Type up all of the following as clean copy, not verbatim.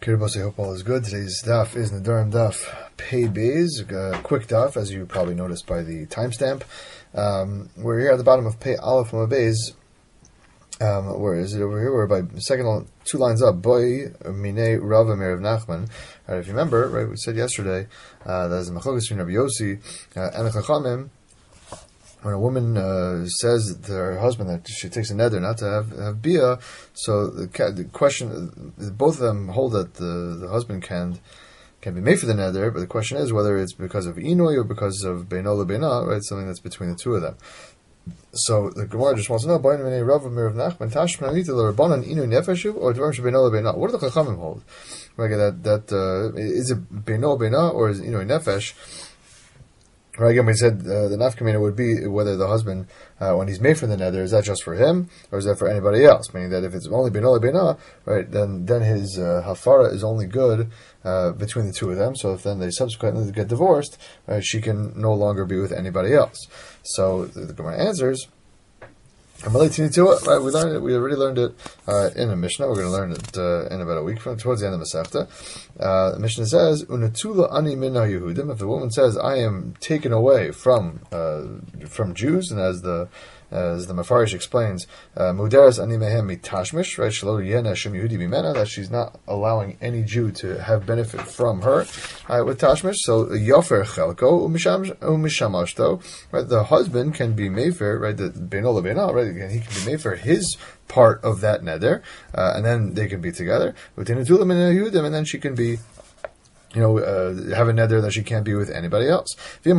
Kiribos, I hope all is good. Today's daf is Nedarim daf Pei Beis, quick daf, as you probably noticed by the timestamp. We're here at the bottom of Pei Aleph Mama Beis. Where is it over here? We're by second two lines up. Boy Minei Rav Amir of Nachman. Right, if you remember, right, we said yesterday that as the Machlokas between Rabbi Yossi and the Chachamim, when a woman says to her husband that she takes a neder not to have bia, so the question, both of them hold that the husband can be made for the neder, but the question is whether it's because of inui or because of beino lebeina, right? Something that's between the two of them. So the Gemara just wants to know: what do the Chachamim hold? Right, that is it beino lebeina or is it inui nefesh? Right, again, we said the nafkamina would be whether the husband, when he's made for the neder, is that just for him or is that for anybody else? Meaning that if it's only bino lebina, right, then his hafara is only good between the two of them. So if then they subsequently get divorced, right, she can no longer be with anybody else. So the Gemara answers. Right, we learned it. We already learned it in a Mishnah. We're going to learn it in about a week from towards the end of Masechta. The Mishnah says, "Unatula ani minna Yehudim." If the woman says, "I am taken away from Jews," and as the Mefarish explains, "Muderes ani mehem mitashmish," right? Shelo yena shem Yehudi bimena, that she's not allowing any Jew to have benefit from her with tashmish. So yofer chelko umishamashto, right? The husband can be mefer, right? The beino lebeina, right? Again, he can be mefer his part of that neder, and then they can be together. And then she can be, have a neder that she can't be with anybody else. And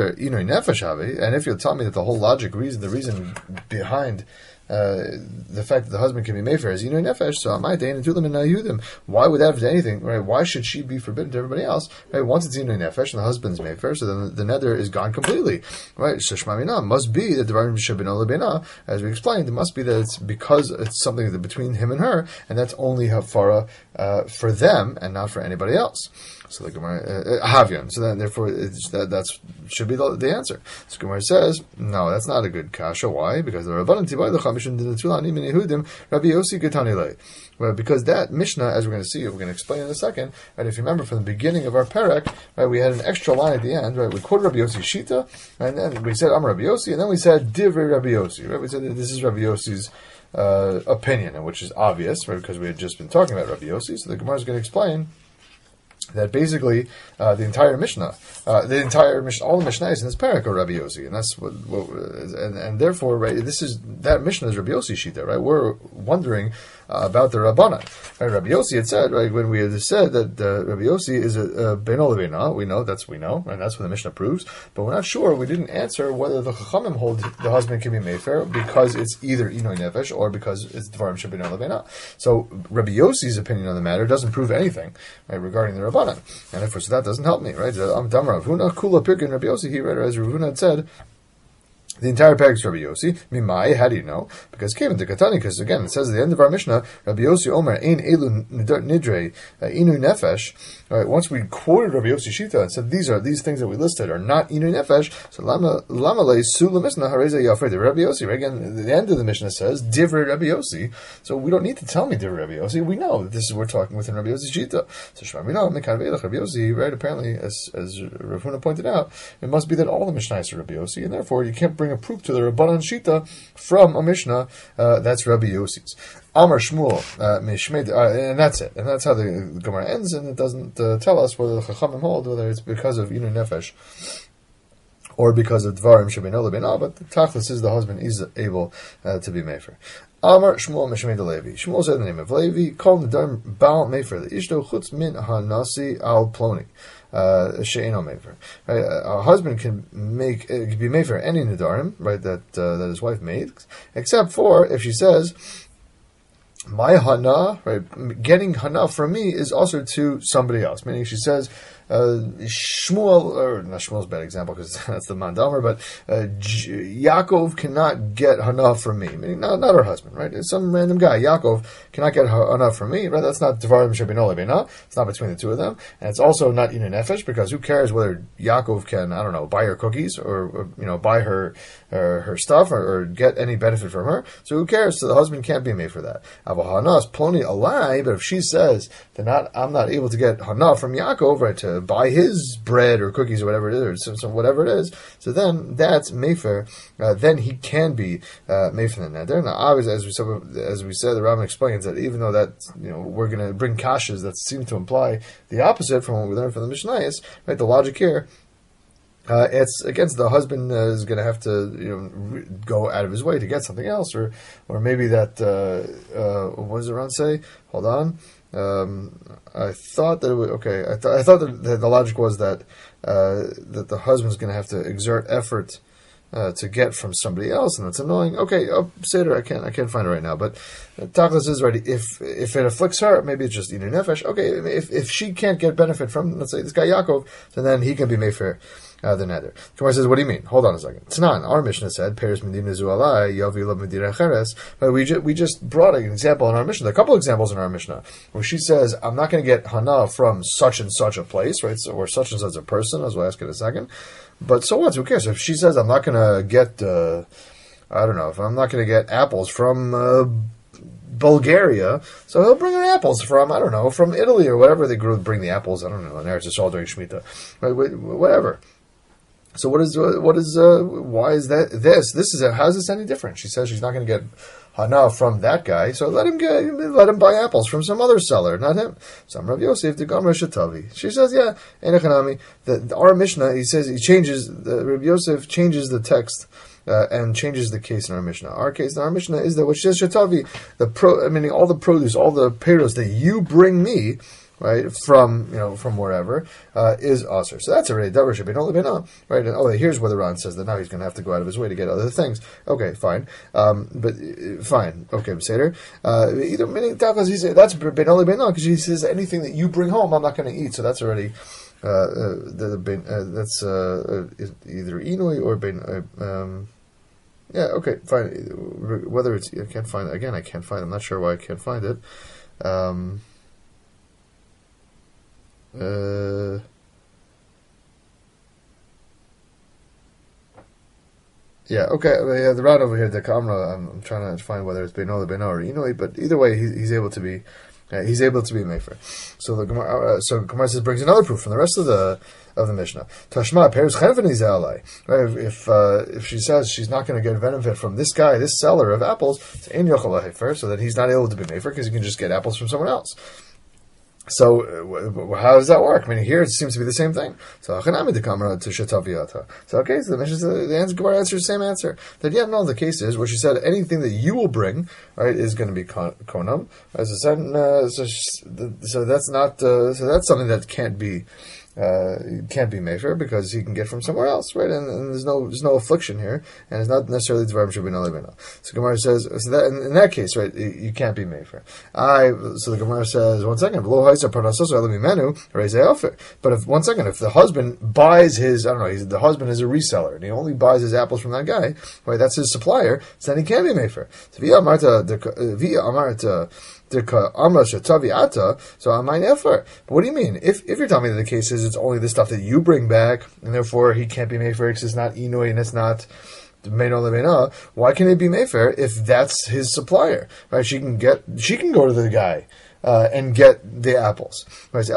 if you'll tell me that the whole the reason behind the fact that the husband can be mefer is inui nefesh, so am I dayin to them and Yehudim? Why would that have anything? Right? Why should she be forbidden to everybody else? Right? Once it's inui nefesh and the husband's mefer, so then the neder is gone completely. Right? So shmamina must be that the varim shabino lebena, as we explained, it must be that it's because it's something between him and her, and that's only hafara for them and not for anybody else. So the Gemara Havyan. So then, therefore, that should be the answer. So Gemara says, no, that's not a good kasha. Why? Because the Rabbanan Tibay L'Chamishin Dinatulani Min Yehudim Rabbi Yossi Getani Lei. Well, because that Mishnah, as we're going to see, we're going to explain in a second. Right? If you remember from the beginning of our parak, right, we had an extra line at the end. Right? We quoted Rabbi Yossi's shita, and then we said Amar Rabbi Yossi, and then we said Divrei Rabbi Yossi. Right? We said that this is Rabbi Yossi's opinion, and which is obvious, right? Because we had just been talking about Rabbi Yossi. So the Gemara is going to explain that basically the entire Mishnah, all the Mishnahs in this parak are Rabbi Yossi, and that's and therefore, right, that Mishnah is Rabbi Yossi's shita, right? We're wondering about the Rabbanan. Right? Rabbi Yossi had said, right, when we had said that Rabbi Yossi is a beino lebeina, we know, and that's what the Mishnah proves, but we're not sure. We didn't answer whether the Chachamim hold the husband can be mefer because it's either inui nefesh or because it's dvarim shebeino lebeina. So Rabbi Yossi's opinion on the matter doesn't prove anything, right, regarding the Rabbanan, and therefore, so that doesn't help me, right? Amdam Rav Huna kula pirkin Rabbi Yossi. He read, as Rav Huna had said, the entire parak is Rabbi Yossi. Mimai, how do you know? Because Kevin de Katani, because again, it says at the end of our Mishnah, Rabbi Yossi Omer Ein Elu Nidre Inu Nefesh. All right, once we quoted Rabbi Yossi Shita and said these things that we listed are not Inu Nefesh, so Lama Le Sula Mishnah Hareza Yafred Rabbi Yossi. Right? Again, the end of the Mishnah says Divrei Rabbi Yossi. So we don't need to tell me Divrei Rabbi Yossi. We know that this is we're talking within Rabbi Yossi Shita. So Shmamina Mekan Ve'elach Rabbi Yossi. Right? Apparently, as Rav Huna pointed out, it must be that all the Mishnahs are Rabbi Yossi, and therefore you can't bring a proof to the Rabbanan Shita from a Mishnah that's Rabbi Yossi's. Amar Shmuel Mishmed, and that's it. And that's how the Gemara ends, and it doesn't tell us whether the Chachamim hold, whether it's because of Inu Nefesh or because of Dvarim Shebeino Lebeina, but the Tachlis is the husband is able to be mefer. Amar Shmuel Mishmed Levi. Shmuel said the name of Levi, called Nedarim Baal Mefer, the Ishto Chutz Min Hanasi Al Ploni. She'eno mefer. Right? A husband can be mefer any nedarim, right, that his wife made, except for if she says, my hana, right, getting hana from me is also to somebody else. Meaning she says, Shmuel, or not Shmuel's a bad example because that's the Mandamer, but Yaakov cannot get hana from me, meaning not her husband, right? It's some random guy. Yaakov cannot get hana from me, right? That's not Devarim Shebeino Lebeina. It's not between the two of them, and it's also not Inu Nefesh because who cares whether Yaakov can, I don't know, buy her cookies or buy her stuff or get any benefit from her? So who cares? So the husband can't be made for that. Avahanas ploni alai, but if she says that I'm not able to get hana from Yaakov, right, to buy his bread or cookies or whatever it is, or whatever it is, so then that's mefer. Then he can be mefer the neder. Now, obviously, as we said, the Rambam explains that even though that we're going to bring kashas that seem to imply the opposite from what we learned from the Mishnayos, right? The logic here. It's against the husband is going to have to go out of his way to get something else, or maybe that what does the Ran say? Hold on, I thought that I thought that the logic was that that the husband's going to have to exert effort to get from somebody else, and that's annoying. Okay, Seder, I can't find it right now, but Tachlis is ready. If it afflicts her, maybe it's just Inu Nefesh. Okay, if she can't get benefit from, let's say, this guy Yaakov, then he can be made fair. The neder. Gemara says, what do you mean? Hold on a second. It's not. Our Mishnah said, Peres Medina Zualai, Yavi Lo Medina Cheres. But we just brought an example in our Mishnah. There are a couple examples in our Mishnah where she says, I'm not going to get Hana from such and such a place, right? So, or such and such a person, as we'll ask in a second. But so what? Who cares? If she says, I'm not going to get, I don't know, if I'm not going to get apples from, Bulgaria, so he'll bring her apples from, I don't know, from Italy or whatever they bring the apples, I don't know, in Eretz Yisrael during Shemitah, right? Whatever. So why is that this is how is this any different? She says she's not going to get hana from that guy, so let him buy apples from some other seller, not him. Some Rav Yosef the Gamra Shatavi. She says, yeah, Enechanami. Our Mishnah, he says Rav Yosef changes the text and changes the case in our Mishnah. Our case in our Mishnah is that which says Shatavi, meaning all the produce, all the peiros that you bring me, right, from wherever, is aser. So that's already davar shebein lebeina, right? And here's where the Ran says that now he's going to have to go out of his way to get other things. Okay, fine, but fine. Okay, Seder. Either meaning takas, he says that's bein lebeina because he says anything that you bring home, I'm not going to eat. So that's already that's either inui or bein. Yeah. Okay. Fine. Whether it's I can't find it again. I can't find it. I'm not sure why I can't find it. Yeah, okay. The route over here, the Kamra, I'm trying to find whether it's Beino or Inui, but either way, he's able to be Mefer. So the Gemara says brings another proof from the rest of the Mishnah. Tashma Peres Chenveniz Alai. If she says she's not going to get benefit from this guy, this seller of apples, it's Ein Yochel Hefer, so that he's not able to be Mefer because he can just get apples from someone else. So how does that work? I mean, here it seems to be the same thing. So Achanami the Kamra to Shataviyata. So okay, so the answer Gemara answers the same answer. That the case is where she said anything that you will bring, right, is going to be konam. So that's not. So that's something that can't be mefer because he can get from somewhere else, right? And there's no affliction here, and it's not necessarily dvarim shebein lebeina. So Gemara says, so that in that case, right, you can't be mefer. So the Gemara says, one second, but if the husband buys his, I don't know, the husband is a reseller and he only buys his apples from that guy, right? That's his supplier. So then he can be mefer. So via amarta. So I might effort. But what do you mean? If you're telling me that the case is it's only the stuff that you bring back, and therefore he can't be mefer because it's not inui and it's not meino lebeina, why can it be mefer if that's his supplier? Right? She can go to the guy and get the apples. Right?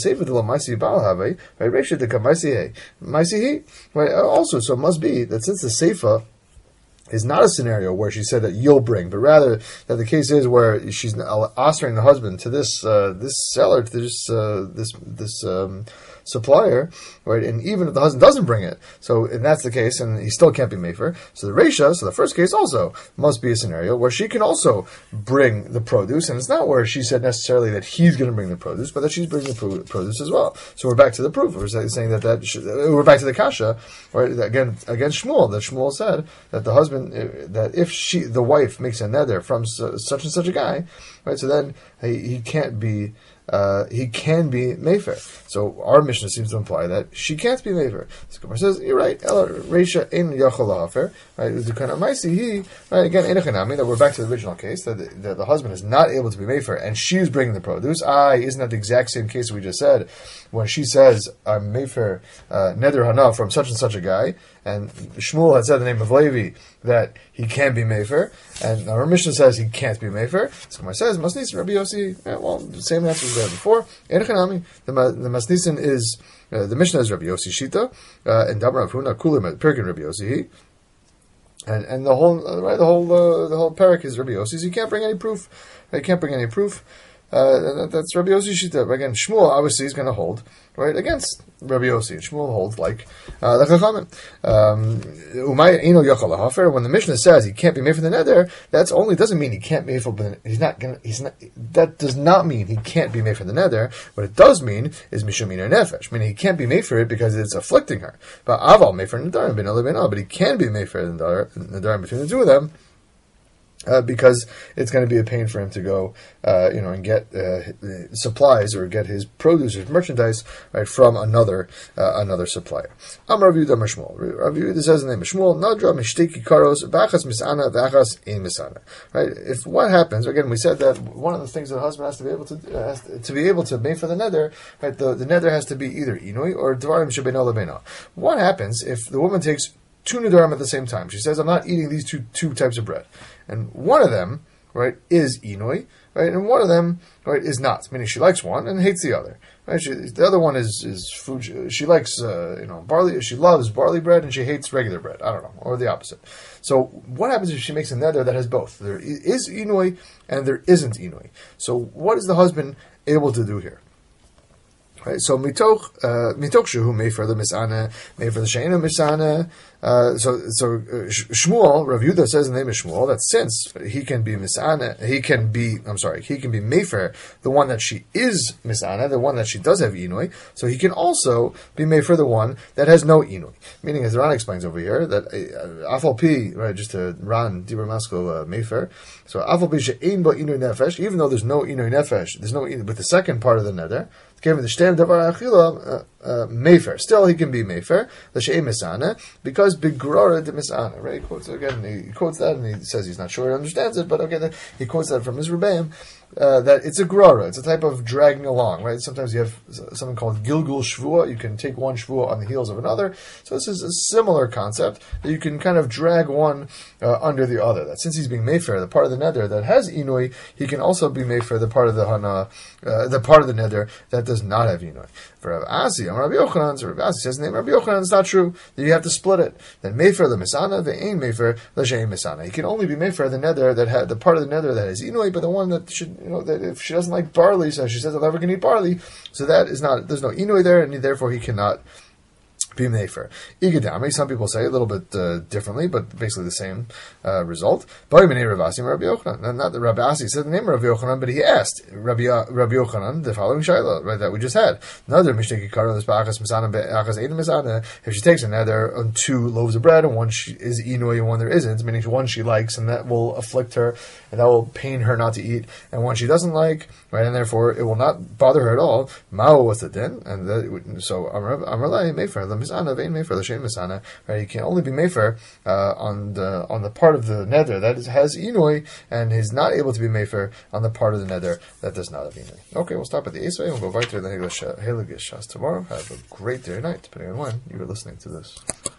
Also, so it must be that since the seifa is not a scenario where she said that you'll bring, but rather that the case is where she's ostering the husband to this seller, to this supplier, right? And even if the husband doesn't bring it, so and that's the case, and he still can't be mefer. So the reisha, so the first case also must be a scenario where she can also bring the produce, and it's not where she said necessarily that he's going to bring the produce, but that she's bringing the produce as well. So we're back to the proof. We're saying we're back to the kasha, right? Again, against Shmuel, that Shmuel said that the husband, that if the wife makes a neder from such and such a guy, right? So then he can't be. He can be mefer. So our Mishnah seems to imply that she can't be mefer. So Gemara says, you're right. Reisha in yachol lahafer. Right? Right? Again, enochanami. That we're back to the original case that the husband is not able to be mefer, and she's bringing the produce. Isn't that the exact same case we just said when she says, "I'm mefer neder hana from such and such a guy," and Shmuel had said the name of Levi that he can be mefer, and our Mishnah says he can't be mefer. So Gemara says, Masnis Rabbi Yossi. Well, the same answer as there before. Enochanami. The Masnisin is the Mishnah is Rabbi Yossi Shita, and Damar Avuna Kulim Pirkin Rabbi Yossi. And the whole parak is Rabbi Yossi's. You can't bring any proof. You can't bring any proof. That's Rabbi Yossi Shita. Again, Shmuel obviously is going to hold right against Rabbi Yossi. And Shmuel holds like the Chachamim. Umay ino yachal lahafer. When the Mishnah says he can't be made for the neder, that's only doesn't mean he can't be made for the. That does not mean he can't be made for the neder. What it does mean is mishum iner nefesh, meaning he can't be made for it because it's afflicting her. But aval made for nedarim ben ale, but he can be made for nedarim between the two of them. Because it's going to be a pain for him to go, and get supplies or get his produce, his merchandise, right, from another supplier. Amar Rav Yehuda Amar Shmuel. Rav Yehuda says in the name of Shmuel, Nadra mishteki karos b'achas misana v'achas ein misana. Right? If what happens again, we said that one of the things that the husband has to be able to make for the neder, right? The neder has to be either inui or dvarim shebeino lebeino. What happens if the woman takes two nedarim at the same time? She says, "I'm not eating these two types of bread." And one of them, right, is inui, right, and one of them, right, is not. Meaning she likes one and hates the other. Right? The other one is food. She likes, barley. She loves barley bread and she hates regular bread. I don't know, or the opposite. So what happens if she makes a neder that has both? There is inui and there isn't inui. So what is the husband able to do here? Right, so mitoch shehu mefer the misana, mefer the sheinu misana. Shmuel, Rav Yehuda says in the name of Shmuel that since he can be misana, he can be mefer, the one that she is misana, the one that she does have inui, so he can also be mefer the one that has no inui. Meaning, as Ran explains over here, that afal pi, right, just to Ran Dibur Maskell mefer. So afal pi she'ein bo inui nefesh, even though there's no inui nefesh, there's no inui, but the second part of the neder, given the shtem davar achila mefer. Still, he can be mefer the she'ei misana because bigrara de misana. Right? He quotes that, and he says he's not sure he understands it, but okay, he quotes that from his rebbeim. That it's a grara, it's a type of dragging along, right? Sometimes you have something called gilgul shvua. You can take one shvua on the heels of another. So this is a similar concept that you can kind of drag one under the other. That since he's being mefer, the part of the neder that has inui, he can also be mefer the part of the hana, the part of the neder that does not have inui. For Rav Asi, Rabbi Yochanan, so Rav Asi says the name Rabbi Yochanan, it's not true. That you have to split it. Then mefer the misana, the ain mefer the shein misana. He can only be mefer the neder that had the part of the neder that has inui, but the one that should, that if she doesn't like barley, so she says I'm never going to eat barley. So that is not, there's no inui there, and therefore he cannot be mefer. Igadami, some people say a little bit differently, but basically the same result. Not that Rabbi Asi said the name of Rabbi Yochanan, but he asked Rabbi Yochanan the following shayla, right, that we just had. If she takes another on 2 loaves of bread, and one is inui and one there isn't, meaning one she likes, and that will afflict her, and that will pain her not to eat, and one she doesn't like, right, and therefore it will not bother her at all. Mao was the din, and so Amrlai mefer the misana vein mefer the shein misana. Right, he can only be mefer on the part of the neder that has inui, and is not able to be mefer on the part of the neder that does not have inui. Okay, we'll stop at the Esvei and we'll go right to the Heligish Shas tomorrow. Have a great day or night, depending on when you are listening to this.